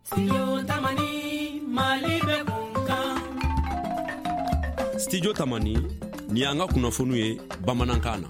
Studio Tamani ni anga kunnafoniw ye bamanankan na.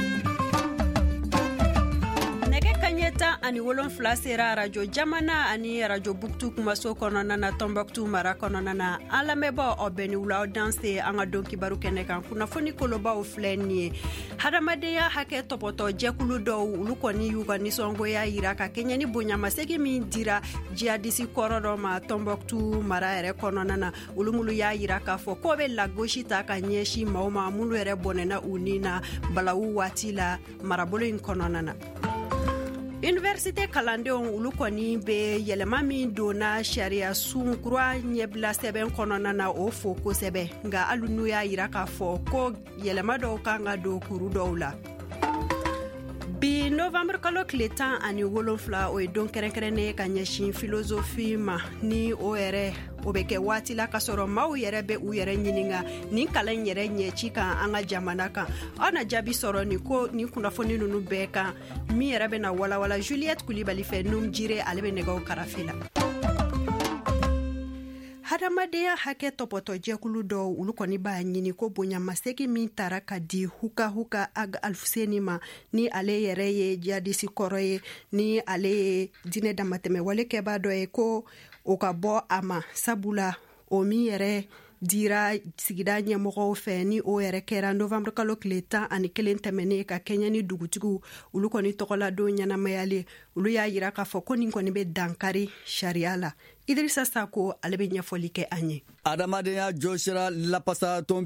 Ani wolonfila sera radio jamana ani radio buktu kumaso kɔnɔna na Tombouctou mara kɔnɔna na an lamɛnbaaw aw bɛɛ ni wula aw danse an ka don kibaru kɛnɛ kan kunnafoni kolobaw filɛ nin ye hadamadenya hakɛ tɔpɔtɔ jɛkulu dɔw olu kɔni y'u ka nisɔngoya yira ka kɛɲɛ ni bonyamasegi min dira jihadisi kɔrɔ dɔ ma Tombouctou mara yɛrɛ kɔnɔna na olu mulu y'a yira k'a fɔ k'o bɛ lagosi ta ka ɲɛsin maaw ma mulu yɛrɛ bɔnɛna u ni na balawu waati la marabolo in kɔnɔna na. Université kalandenw olu kɔni be yɛlɛma min donna sariya sun kura ɲɛbila sɛbɛn kɔnɔna na o fo kosɛbɛ nka hali n'u y'a yira k'a fɔ ko yɛlɛma dɔw kan ka don kuru dɔw la. Bi novembre kalo tile 17 o ye don kɛrɛnkɛrɛnnen ka ɲɛsin filosofi ma ni o yɛrɛ o bɛ kɛ waati la ka sɔrɔ maaw yɛrɛ bɛ u yɛrɛ ɲininka nin kalan yɛrɛ ɲɛci kan an ka jamana kan aw na jaabi sɔrɔ nin ko nin kunnafoni ninnu bɛɛ kan min yɛrɛ bɛ na walawala Juliette Kulibali fɛ Num Jire ale bɛ nɛgɛw karafe la. Hadamadenya hakɛ tɔpɔtɔ jɛkulu dɔw olu kɔni b'a ɲini ko bonyamasegi min tara ka di Huka Ag Alfuseni ma ni ale yɛrɛ ye jihadisi kɔrɔ ye ni ale ye dinɛ damatɛmɛ wale kɛbaa dɔ ye ko o ka bɔ a ma sabula o min yɛrɛ dira sigida ɲɛmɔgɔw fɛ ni o yɛrɛ kɛra novembre kalo tile 11 tɛmɛnen ka kɛɲɛ ni dugutigiw olu kɔni tɔgɔladon ɲɛnamayalen olu y'a yira k'a fɔ ko nin kɔni bɛ dankari sariya la. Idrissa Sako ale bɛ ɲɛfɔli kɛ an ye. Adamadenya jɔsira lapasa tɔn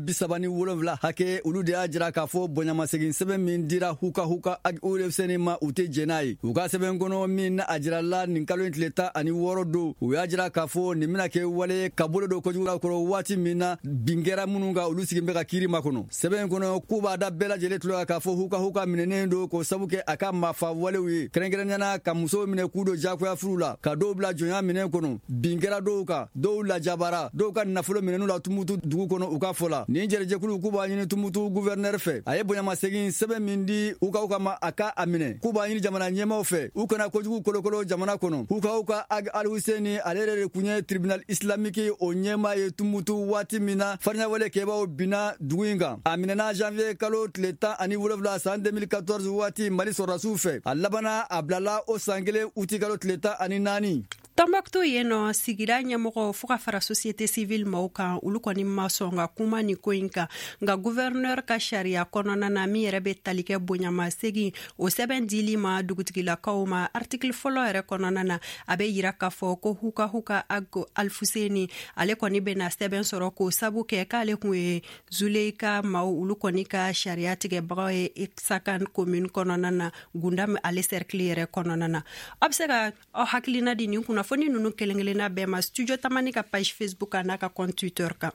37 hakɛ olu de y'a jira k'a fɔ bonyamasegin sɛbɛn min dira Huka Ag Alfuseni ma u tɛ jɛn n'a ye. U ka sɛbɛn kɔnɔ min na a jirala nin kalo tile 16 don u y'a jira k'a fɔ nin bɛna kɛ wale ka bolo don kojugu kɔrɔ waati min na bin kɛra minnu ka olu sigin bɛ ka kiiri makɔnɔ. Sɛbɛn kɔnɔ k'u b'a da bɛɛ lajɛlen tulo k'a fɔ Huka minɛnen don k'o sabu kɛ a ka maafa walew ye kɛrɛnkɛrɛnnenya ka musow minɛ k'u don jagoya furu la ka dɔw bila jɔnya minɛn kɔnɔ bin kɛra dɔw kan dɔw lajabara dɔw ka nafolo minɛnu la Tumutu dugu kɔnɔ u ka fɔ la nin jɛrɛjɛkulu k'u b'a ɲini Tumutu gouverneur fɛ a ye bonyamasegin sɛbɛn min di Huka ma a ka a minɛ k'u b'a ɲini jamana ɲɛmaw fɛ u kana kojugu kolokolo jamana kɔnɔ Huka Ag Alfuseni ale yɛrɛ de kun ye tribunal islamique o ɲɛma ye Tumutu waati min na fariɲawale kɛbaaw binna dugu in kan a minɛna janvier kalo tile 17 san 2014 waati Mali sɔrɔdasiw fɛ a labana a bilala o san kelen uti kalo tile 14. Tombouctou yen nɔ sigida ɲɛmɔgɔ fo ka fara société civile maaw kan olu kɔni ma sɔn ka kuma ni ko in kan nka gouverneur ka sariya kɔnɔna na min yɛrɛ bɛ tali kɛ bonyamasegin o sɛbɛn dili ma dugutigilakaw ma article fɔlɔ yɛrɛ kɔnɔna na a bɛ yira k'a fɔ ko Huka Ag Alfuseni ale kɔni bɛna sɛbɛn sɔrɔ k'o sabu kɛ k'ale kun ye Zuleyka maaw olu kɔni ka sariya tigɛbagaw ye Sakan commune kɔnɔna na Gundam ale cercle yɛrɛ kɔnɔna na a bɛ se ka aw hakilina di nin kunnafoni ninnu kelen-kelenna bɛɛ ma Studio Tamani ka page Facebook n'a ka compte Twitter kan.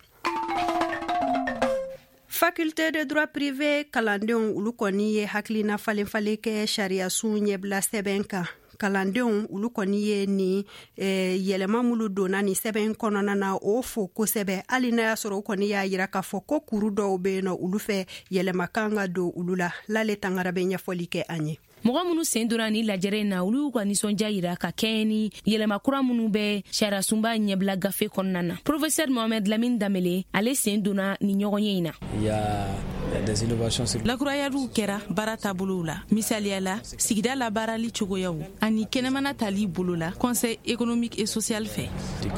Faculté de droit privé kalandenw olu kɔni ye hakilina falen-falen kɛ sariya sun ɲɛbila sɛbɛn kan. Kalandenw olu kɔni ye ni yɛlɛma mulu donna ni sɛbɛn kɔnɔna na o fo kosɛbɛ hali n'a y'a sɔrɔ o kɔni y'a yira k'a fɔ ko kuru dɔw bɛ yen nɔ olu fɛ yɛlɛma kan ka don olu la Lale Tangara bɛ ɲɛfɔli kɛ an ye. Mɔgɔ minnu sen donna ni lajɛrɛ in na olu y'u ka nisɔndiya yira ka kɛɲɛ ni yɛlɛma kura minnu bɛ sariya sunba ɲɛbila gafe kɔnɔna na. Professeur Mohamed Lamine Damele ale sen donna ni ɲɔgɔnye in na. Lakurayaliw kɛra baara taabolow la misaliya la sigida la baarali cogoyaw ani kɛnɛmana tali bolo la conseil économique et social fɛ.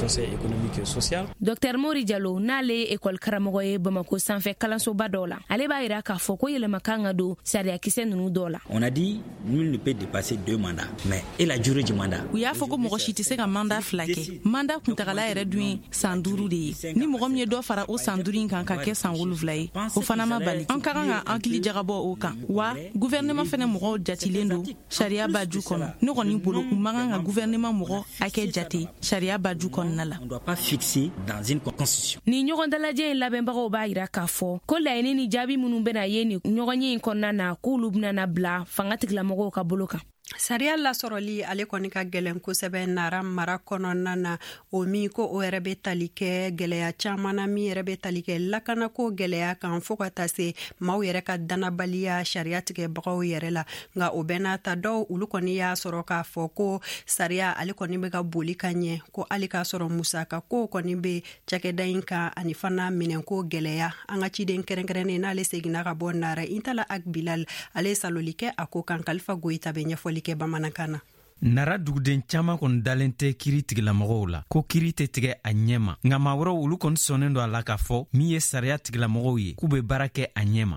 Dr Mori Diallo n'ale ye école karamɔgɔ ye Bamako sanfɛ kalansoba dɔw la ale b'a yira k'a fɔ ko yɛlɛma kan ka don sariya kisɛ ninnu dɔw la. On a dit nul ne peut dépasser 2 mandats mais et la durée du mandat. U y'a fɔ ko mɔgɔ si tɛ se ka mandat 2 kɛ mandat kuntagala yɛrɛ dun ye san 5 de ye ni mɔgɔ min ye dɔ fara o san 5 kan ka kɛ san 7 ye o fana ma bali an ka kan ka hakili jagabɔ o kan wa gouvernement fɛnɛ mɔgɔw jatilen don sariya b'a ju kɔnɔ ne kɔni bolo u man kan ka gouvernement mɔgɔ hakɛ jate sariya b'a ju kɔnɔna la. On doit pas fixer dans une constitution. Ni ɲɔgɔn dalajɛ in labɛnbagaw b'a yira k'a fɔ ko laɲini ni jaabi minnu bɛna ye ni ɲɔgɔnye in kɔnɔna na k'olu bɛna bila fanga tigilamɔgɔw ka bolo kan. Sariya la soroli ale kɔni ka gɛlɛn kosɛbɛ nara mara kɔnɔna na o min ko o yɛrɛ bɛ tali kɛ gɛlɛya caman na min yɛrɛ bɛ tali kɛ lakanako gɛlɛya kan fo ka taa se maaw yɛrɛ ka danabaliya sariya tigɛbagaw yɛrɛ la nka o bɛɛ n'a ta dɔw olu kɔni y'a sɔrɔ k'a fɔ ko sariya ale kɔni bɛ ka boli ka ɲɛ ko ale k'a sɔrɔ musaka ko kɔni bɛ cakɛda in kan ani fana minɛnko gɛlɛya an ka ciden kɛrɛnkɛrɛnnen n'ale seginna ka bɔ nara Intala Ak Bilal ale saloli kɛ a ko kan Kalifa Goyita bɛ ɲɛfɔli kɛ bamanankan na. Nara duguden caman kɔni dalen tɛ kiri tigilamɔgɔw la ko kiri tɛ tigɛ a ɲɛma nka maa wɛrɛw olu kɔni sɔnnen don a la k'a fɔ min ye sariya tigilamɔgɔw ye k'u bɛ baara kɛ a ɲɛma.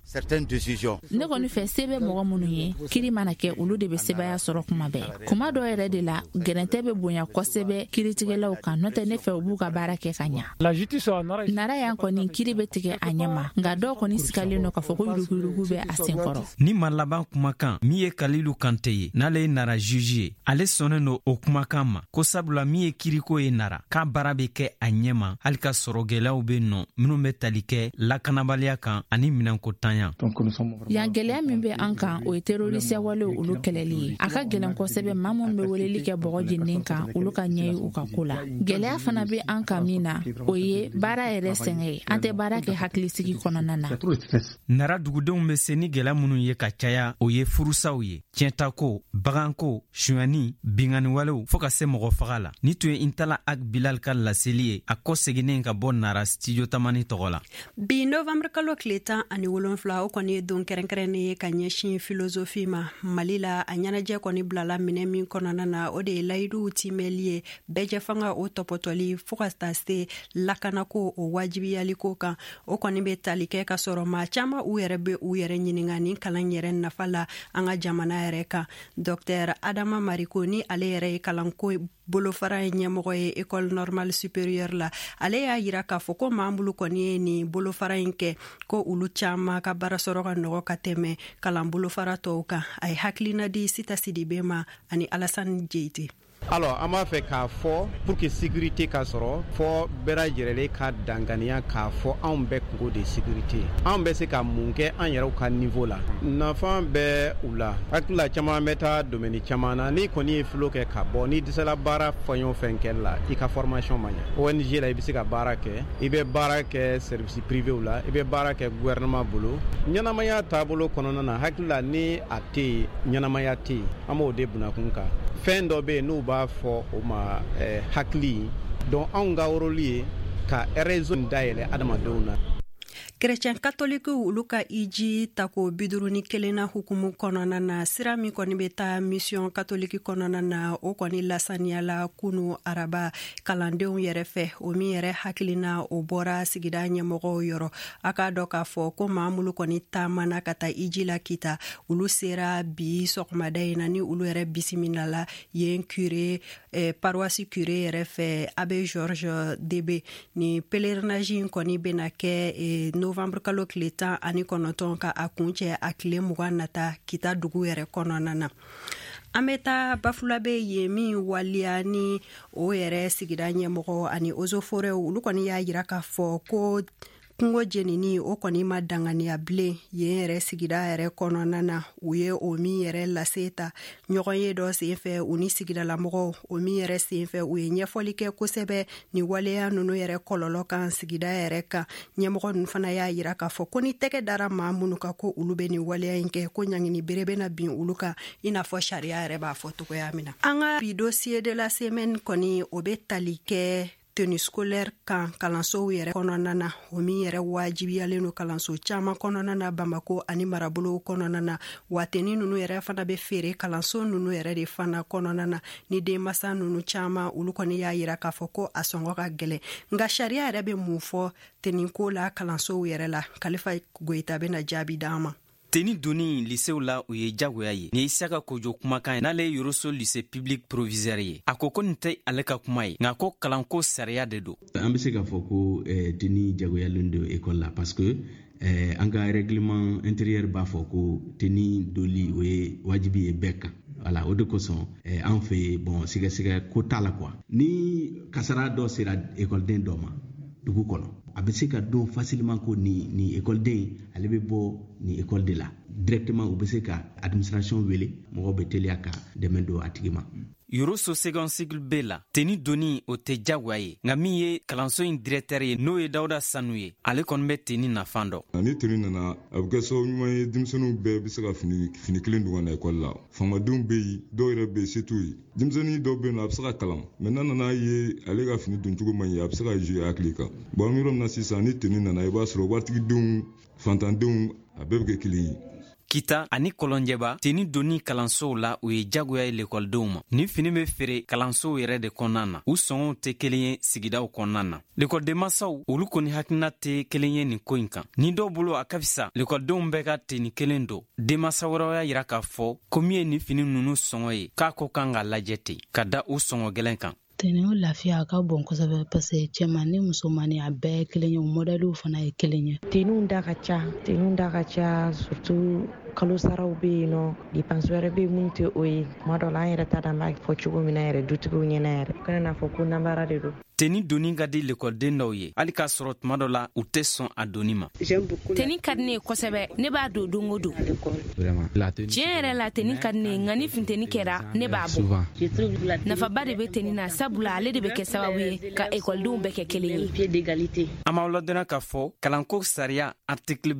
Ne kɔni fɛ se bɛ mɔgɔ minnu ye kiri mana kɛ olu de bɛ sebaya sɔrɔ kuma bɛɛ. Kuma dɔ yɛrɛ de la gɛrɛntɛ bɛ bonya kosɛbɛ kiritigɛlaw kan n'o tɛ ne fɛ u b'u ka baara kɛ ka ɲa. Nara yan kɔni kiri bɛ tigɛ a ɲɛma nka dɔw kɔni sigalen don k'a fɔ ko yuruguyurugu bɛ a senkɔrɔ. Ni ma laban kumakan min ye Kalilu Kante ye n'ale ye Nara juge ye ale sɔnnen don o kumakan ma ko sabula min ye kiriko ye Nara k'a baara bɛ kɛ a ɲɛma hali ka sɔrɔ gɛlɛyaw bɛ nɔ minnu bɛ tali kɛ lakanabaliya kan ani minɛnkotanya. Yan gɛlɛya min bɛ an kan o ye terorisiya walew olu kɛlɛli ye a ka gɛlɛn kosɛbɛ maa minnu bɛ weleli kɛ bɔgɔ jeninen kan olu ka ɲɛ ye u ka ko la. Gɛlɛya fana bɛ an kan min na o ye baara yɛrɛ sɛgɛn ye an tɛ baara kɛ hakilisigi kɔnɔna na. Nara dugudenw bɛ se ni gɛlɛya minnu ye ka caya o ye furusaw ye tiɲɛtako baganko suyani bingani walew fo ka se mɔgɔ faga la ni tun ye Intala Ak Bilal ka laseli ye a kɔ seginnen ka bɔ Nara studio tamani tɔgɔ la. Bi Novembre kalo tile 17 o kɔni ye don kɛrɛnkɛrɛnnen ye ka ɲɛsin filosofi ma Mali la a ɲɛnajɛ kɔni bilala minɛ min kɔnɔna na o de ye layiduw timɛli ye bɛɛ fanga o tɔpɔtɔli fo ka taa se lakanako o wajibiyaliko kan o kɔni bɛ tali kɛ ka sɔrɔ maa caman u yɛrɛ bɛ u yɛrɛ ɲininka ni kalan yɛrɛ nafa la an ka jamana yɛrɛ kan. Dr Adama Mariko ni ale yɛrɛ ye kalanko bolofara ɲɛmɔgɔ ye École Normale Supérieure la ale y'a yira k'a fɔ ko maa bulu kɔni ye ni bolofara in kɛ ko olu caman ka baara sɔrɔ ka nɔgɔ ka tɛmɛ kalan bolofara tɔw kan a ye hakilina di Sita Sidibe ma ani Alassane Djeite. Alors an b'a fɛ k'a fɔ pour que sécurité ka sɔrɔ fɔ bɛɛ lajɛlen ka danganiya k'a fɔ anw bɛɛ kungo de sécurité anw bɛ se ka mun kɛ an yɛrɛw ka niveau la nafa bɛ u la hakilila caman bɛ taa domaine caman na ni kɔni ye filo kɛ ka bɔ ni dɛsɛla baara fɛn o fɛn kɛ la i ka formation ma ɲɛ ONG la i bɛ se ka baara kɛ i bɛ baara kɛ service privé la i bɛ baara kɛ gouvernement bolo ɲɛnamaya taabolo kɔnɔna na hakilila ni a tɛ ɲɛnamaya tɛ an b'o de bunakun kan fɛn dɔ bɛ yen n'u b'a fɔ o ma hakili donc anw ka rôle ye ka raison dayɛlɛ adamadenw na. Chrétien catholique olu ka iji tako 51 na hukumu kɔnɔna na sira min kɔni bɛ taa mission catholique kɔnɔna na o kɔni lasaniyala kunu araba kalandenw yɛrɛ fɛ o min yɛrɛ hakilina o bɔra sigida ɲɛmɔgɔw yɔrɔ a k'a dɔn k'a fɔ ko maa mulu kɔni taamana ka taa iji la kita olu sera bi sɔgɔmada in na ni olu yɛrɛ bisimilala yen curé paroisse curé yɛrɛ fɛ Abbé Georges Debe ni pèlerinage in kɔni bɛna kɛ Novembre kalo tile 19 ka a kuncɛ a tile 20 nata kita dugu yɛrɛ kɔnɔna na. An bɛ taa Bafulabe ye min waliya ni o yɛrɛ sigida ɲɛmɔgɔ ani Eaux et Forêts olu kɔni y'a yira k'a fɔ ko kungo jenini o kɔni ma danganiya bilen yen yɛrɛ sigida yɛrɛ kɔnɔna na u ye o min yɛrɛ lase ta ɲɔgɔn ye dɔ senfɛ u ni sigidalamɔgɔw o min yɛrɛ senfɛ u ye ɲɛfɔli kɛ kosɛbɛ ni waleya nunu yɛrɛ kɔlɔlɔ kan sigida yɛrɛ kan ɲɛmɔgɔ nunu fana y'a yira k'a fɔ ko ni tɛgɛ dara maa minnu kan ko olu bɛ ni waleya in kɛ ko ɲangini bere bɛna bin olu kan i n'a fɔ sariya yɛrɛ b'a fɔ togoya min na. An ka bi dossier de la semaine kɔni o bɛ tali kɛ tenue scolaire kan kalansow yɛrɛ kɔnɔna na o min yɛrɛ wajibiyalen no kalanso caman kɔnɔna na Bamako ani marabolo kɔnɔna na wateni nunu yɛrɛ fana bɛ feere kalanso nunu yɛrɛ de fana kɔnɔna na ni denmasa nunu caman olu kɔni y'a yira k'a fɔ ko a sɔngɔ ka gɛlɛn nka sariya yɛrɛ bɛ mun fɔ teniko la kalansow yɛrɛ la Kalifa Goyita bɛna jaabi d'an ma. Teni doni lycée la u ye jagoya ye ni Isaka Kojo kumakan n'ale Yoroso lycée public provisoire ye a ko nin tɛ ale ka kuma ye nka ko kalanko sariya de don. An bɛ se k'a fɔ ko teni jagoyalen don école la parce que an ka règlement intérieur b'a fɔ ko teni doli o ye wajibi ye bɛɛ kan. Voilà, o de kosɔn an fɛ bon sɛgɛsɛgɛ ko t'a la quoi ni kasara dɔ sera école den dɔ ma dugu kɔnɔ a bɛ se ka dɔn facilement ko ni écoleden ale bɛ bɔ ni école de la directement u bɛ se ka administration wele mɔgɔw bɛ teliya ka dɛmɛ don a tigi ma. yoro so second cycle B la teni doni o tɛ jagoya ye nka min ye kalanso in directeur ye n'o ye Dawuda Sanu ye ale kɔni bɛ teni nafan dɔn. Ni teni nana a bɛ kɛ sababu ɲuman ye denmisɛnninw bɛɛ bɛ se ka fini kelen don ka na école la faamadenw bɛ yen dɔw yɛrɛ bɛ yen se t'u ye denmisɛnnin dɔw bɛ yen a bɛ se ka kalan mɛ n'a nana ye ale ka fini don cogo man ɲi a bɛ se ka jouer hakili kan bon an bɛ yɔrɔ min na sisan ni teni nana i b'a sɔrɔ waritigidenw fantandenw a bɛɛ bɛ kɛ kelen ye. Kita ani Kɔlɔnjɛba teni doni kalansow la u ye jagoya ye lekɔlidenw ma ni fini bɛ feere kalansow yɛrɛ de kɔnɔna na u sɔngɔw tɛ kelen ye sigidaw kɔnɔna na lekɔliden masaw olu kɔni hakilina tɛ kelen ye nin ko in kan ni dɔw bolo a ka fisa lekɔlidenw bɛɛ ka teni kelen don denmasa wɛrɛw y'a yira k'a fɔ ko min ye ni fini ninnu sɔngɔ ye k'a ko kan ka lajɛ ten ka da u sɔngɔ gɛlɛn kan. Teniw lafiya ka bon kosɛbɛ parce que cɛman ni musoman a bɛɛ kelen ye modèle fana ye kelen ye. Teniw da ka ca surtout kalo saraw bɛ yen nɔ dépense wɛrɛ bɛ mun tɛ o ye tuma dɔ la an yɛrɛ t'a dɔn an b'a fɔ cogo min na yɛrɛ dutigiw ɲɛna yɛrɛ kana n'a fɔ ko namara de don. Teni doni ka di lekɔliden dɔw ye hali k'a sɔrɔ tuma dɔ la u tɛ sɔn a doni ma. Teni ka di ne ye kosɛbɛ ne b'a don don o don tiɲɛ yɛrɛ la teni ka di ne ye nka ni funteni kɛra ne b'a bɔ nafaba de bɛ teni na sabula ale de bɛ kɛ sababu ye ka ekɔlidenw bɛɛ kɛ kelen ye. An b'aw ladɔnniya k'a fɔ kalanko sariya article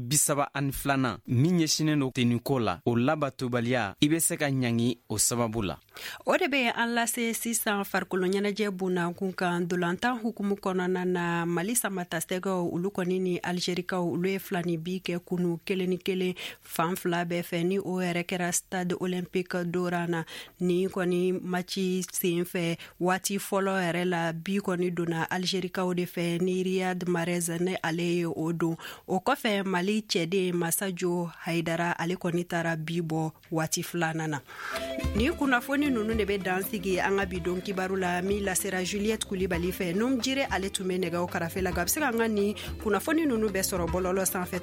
32 min ɲɛsinen don teniko la o labatobaliya i bɛ se ka ɲangi o sababu la. O de bɛ an lase sisan farikolo ɲɛnajɛ bonkun kan dolantan hukumu kɔnɔna na Mali samatasɛgɛw olu kɔni ni Algerikaw olu ye filani bi kɛ kunu kelen ni kelen fan fila bɛɛ fɛ ni o yɛrɛ kɛra stade olympique Dora na ni kɔni maci sen fɛ waati fɔlɔ yɛrɛ la bi kɔni donna Algerikaw de fɛ ni Riyad Mahrez ne ale ye o don o kɔfɛ Mali cɛden Masajo Haidara ale kɔni taara bi bɔ waati filanan na. Ni kunnafoni nunu de bɛ dansigi an ka bidon kibaru la min lasera Juliette Kulibali fɛ num jire ale tun bɛ nɛgɛw karafe la gabse ka nga ni kunnafoni nunu bɛ sɔrɔ bɔlɔlɔ sanfɛ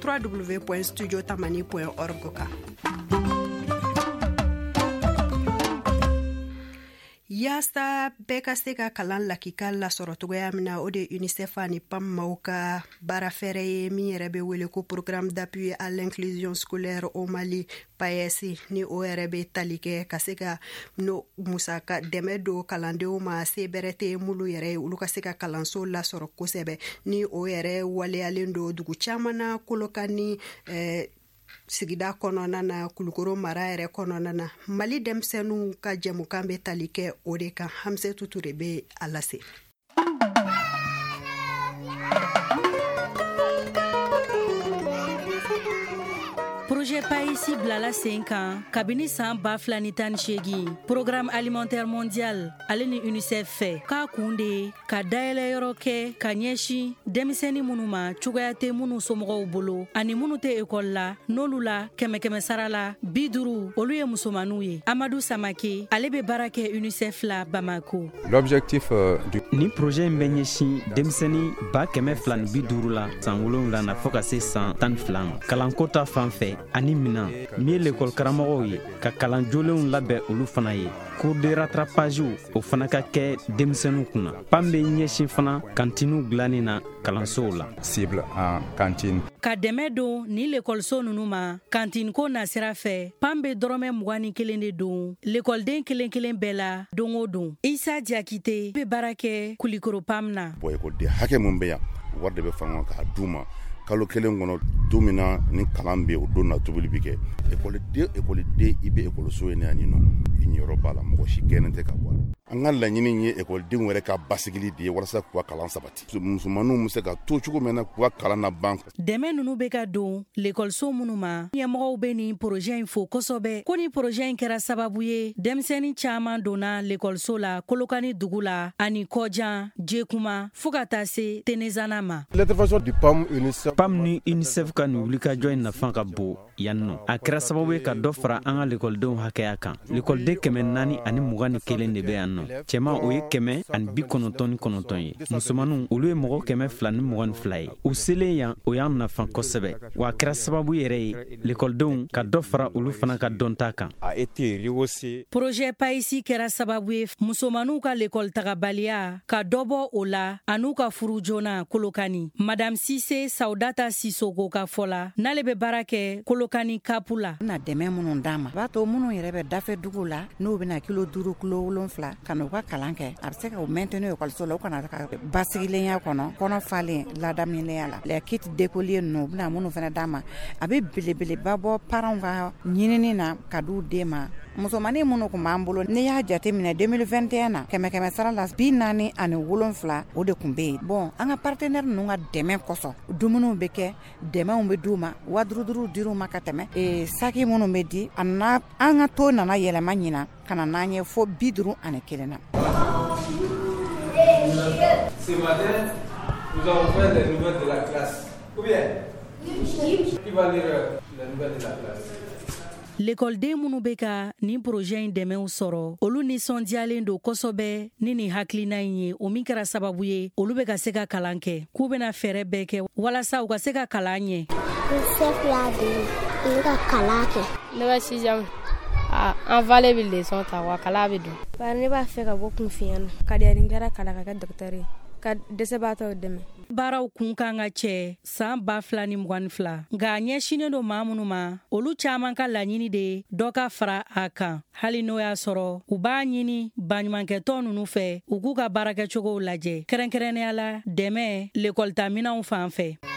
www.studiotamani.org kan. Yaasa bɛɛ ka se ka kalan lakika lasɔrɔ togoya min na o de UNICEF ni PAM ka baara fɛrɛ ye min yɛrɛ bɛ wele ko programme d'appui à l'inclusion scolaire au Mali PAES ni o yɛrɛ bɛ tali kɛ ka se ka no musaka dɛmɛ do kalandenw ma se bɛrɛ tɛ mulu yɛrɛ olu ka se ka kalanso lasɔrɔ kosɛbɛ ni o yɛrɛ waleyalen do dugu caman na Kolokani sigida kɔnɔna na Kulukoro mara yɛrɛ kɔnɔna na Mali denmisɛnninw ka jɛmukan bɛ tali kɛ o de kan Hamsetu Ture bɛ a lase. Projet PAES bilala sen kan kabini san 2018 programme alimentaire mondial ale ni UNICEF fɛ k'a kun de ka dayɛlɛ yɔrɔ kɛ ka ɲɛsin denmisɛnnin minnu ma cogoya tɛ minnu somɔgɔw bolo ani minnu tɛ ekɔli la n'olu la kɛmɛ sara la 50 olu ye musomaninw ye. Amadou Samake ale bɛ baara kɛ UNICEF la Bamako. L'objectif ni projet in bɛ ɲɛsin denmisɛnnin 250 la san 7 na fɔ ka se san 12 ma kalanko ta fan fɛ ani mina min ye lekɔli karamɔgɔw ye ka kalan jolenw labɛn olu fana ye cours de rattrapage o fana ka kɛ denmisɛnninw kunna. PAM bɛ ɲɛsin fana kantiniw dilanni na kalansow la. Cible en cantine. Ka dɛmɛ don ni lekɔliso ninnu ma kantine ko nasira fɛ PAM bɛ dɔrɔmɛ 21 de don lekɔliden kelen kelen bɛɛ la don o don. Isa Diakite bɛ baara kɛ Kulikoro PAM na. Bon ekɔliden hakɛ mun bɛ yan wari de bɛ fanga k'a d'u ma kalo kelen kɔnɔ don min na ni kalan bɛ o don na tobili bi kɛ ekɔliden i bɛ ekɔliso ye yan nɔ i ɲɛyɔrɔ b'a la mɔgɔ si gɛnnen tɛ ka bɔ a la. An ka laɲini ye ekɔlidenw yɛrɛ ka basigili de ye walasa k'u ka kalan sabati musomaninw bɛ se ka to cogo min na k'u ka kalan na ban. Dɛmɛ ninnu bɛ ka don lekɔliso minnu ma ɲɛmɔgɔw bɛ nin projet in fo kosɛbɛ ko ni projet in kɛra sababu ye denmisɛnnin caman donna lekɔliso la Kolokani dugu la ani Kɔjan Jekuma fo ka taa se Tenezana ma. PAM ni UNICEF ka nin wulikajɔ in nafa ka bon yan nɔ a kɛra sababu ye ka dɔ fara an ka lekɔlidenw hakɛya kan lekɔliden 421 de bɛ yan nɔ kɔnɔ cɛman o ye 199 ye musomanu olu ye mɔgɔ 222 ye u selen yan o y'an nafan kosɛbɛ wa kɛra sababu yɛrɛ ye lekɔlidenw ka dɔ fara olu fana ka dɔnta kan projet paisi kɛra sababu ye musomanu ka lekɔli tagabaliya ka dɔbɔ o la an'u ka furu joona Kolokani. Madame Sise Saudata Sisoko ka fɔla n'ale bɛ baara kɛ Kolokani kapu la na dɛmɛ minnu d'a ma b'a to minnu yɛrɛ bɛ dafe dugu la n'u bɛna kilo 5 kilo 7 ka n'u ka kalan kɛ a bɛ se ka o maintenir ekɔliso la u kana ka basigilenya kɔnɔ kɔnɔ falen ladaminenya la les kits d'écolier ninnu u bɛna minnu fana d'a ma a bɛ belebeleba bɔ parents ka ɲinini na ka d'u den ma musomani minnu kun b'an bolo n'i y'a jate minɛ 2021 na kɛmɛ sara la 47 o de kun bɛ yen bon an ka partenaire ninnu ka dɛmɛ kosɔn dumuniw bɛ kɛ dɛmɛw bɛ d'u ma waduruduru dir'u ma ka tɛmɛ saki minnu bɛ di an ka to nana yɛlɛma ɲina ka na n'an ye fo 51 na. Ce matin, nous avons fait les nouvelles de la classe. Ou bien qui va lire les nouvelles de la classe? L'école minnu bɛ ka nin projet in dɛmɛw sɔrɔ olu nisɔndiyalen don kosɛbɛ ni nin hakilina in ye o min kɛra sababu ye olu bɛ ka se ka kalan kɛ k'u bɛna fɛɛrɛ bɛɛ kɛ walasa u ka se ka kalan ɲɛ. ka kalan kɛ ne bɛ sixième an vale bɛ leçon ta wa kalan bɛ don bari ne b'a fɛ ka bɔ kunfinya na ka di ni kɛra kalan ka kɛ docteur ye ka dɛsɛbaatɔw dɛmɛ. Baaraw kun kan ka cɛ san 2022 nka a ɲɛsinen don maa minnu ma olu caman ka laɲini de dɔ ka fara a kan hali n'o y'a sɔrɔ u b'a ɲini baɲumankɛtɔn ninnu fɛ u k'u ka baarakɛcogow lajɛ kɛrɛnkɛrɛnnenya la dɛmɛ lekɔlitaminɛnw fan fɛ.